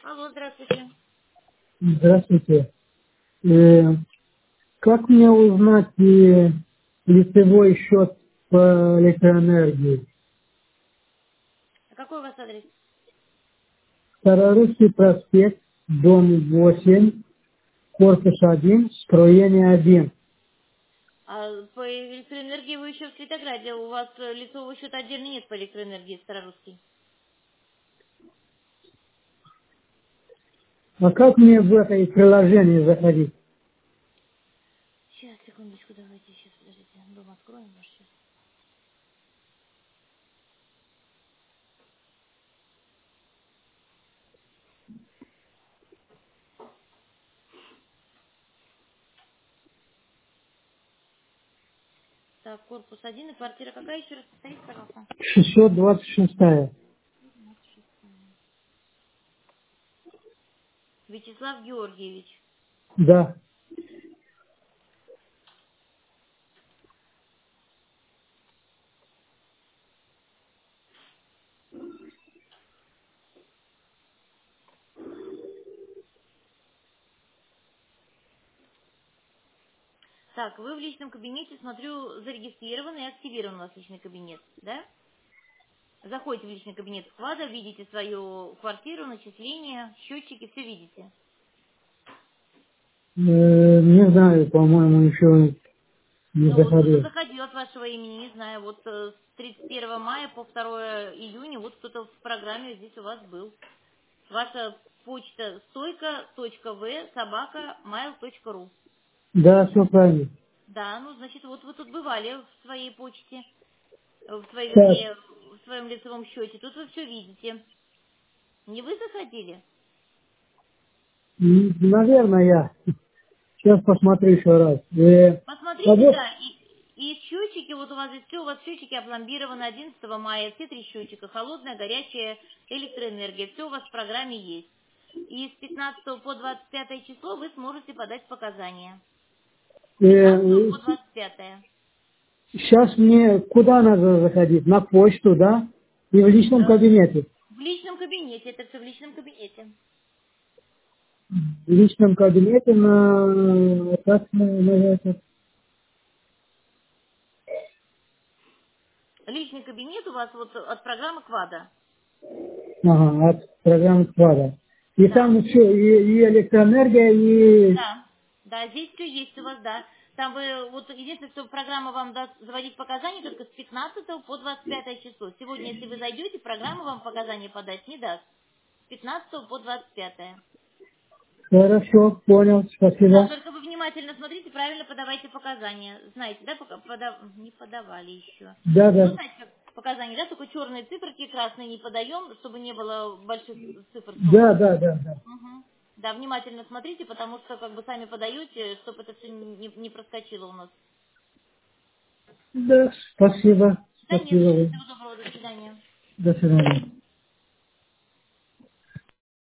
Алло, здравствуйте. Здравствуйте. Э, Как мне узнать лицевой счет по электроэнергии? А какой у вас адрес? Старорусский проспект, дом 8, корпус 1, строение 1. А по электроэнергии вы еще в Светограде. У вас лицевого счета отдельно нет по электроэнергии Старорусский. А как мне в это приложение заходить? Сейчас, секундочку, давайте сейчас, подождите. Дом откроем ваш сейчас. Так, корпус 1 и квартира какая еще раз повторите, пожалуйста? 626. Вячеслав Георгиевич. Да. Так, вы в личном кабинете, смотрю, зарегистрирован и активирован у вас личный кабинет, да? Заходите в личный кабинет склада, видите свою квартиру, начисления, счетчики, все видите. Не знаю, по-моему, еще не Ну вот кто-то заходил. заходил от вашего имени, не знаю, вот с 31 мая по 2 июня, вот кто-то в программе здесь у вас был. Ваша почта стойка.в@mail.ru. Да, все правильно. Да, ну значит, вот вы тут бывали в своей почте, в своей, Так, вернее, в своем лицевом счете. Тут вы все видите. Не вы заходили? наверное, я. Сейчас посмотрю еще раз. А Посмотрите, вот да, и счетчики, вот у вас здесь все, у вас счетчики опломбированы 11 мая, все три счетчика, холодная, горячая, электроэнергия, все у вас в программе есть. И с 15 по 25 число вы сможете подать показания. С 15 по 25. сейчас мне куда надо заходить? На почту, да? И в личном кабинете. В личном кабинете, это все в личном кабинете. В личном кабинете как называется? Личный кабинет у вас вот от программы Квада. Ага, от программы Квадра. И Да. там все, и электроэнергия, и... Да, да, здесь все есть у вас, да. Там вы, вот единственное, что программа вам даст заводить показания только с 15 по 25 число. Сегодня, если вы зайдете, программа вам показания подать не даст. С 15 по 25. Хорошо, понял, Да, спасибо. только вы внимательно смотрите, правильно подавайте показания. Знаете, да, пока не подавали еще. Да, Ну, да. знаете, как показания, да, только черные циферки, красные не подаем, чтобы не было больших цифр Да, суммы. да, да, да. Мгм. Да, внимательно смотрите, потому что как бы сами подаете, чтобы это все не проскочило у нас. Да, спасибо. Да нет, за Спасибо что. вам. Всего доброго, до свидания. До свидания.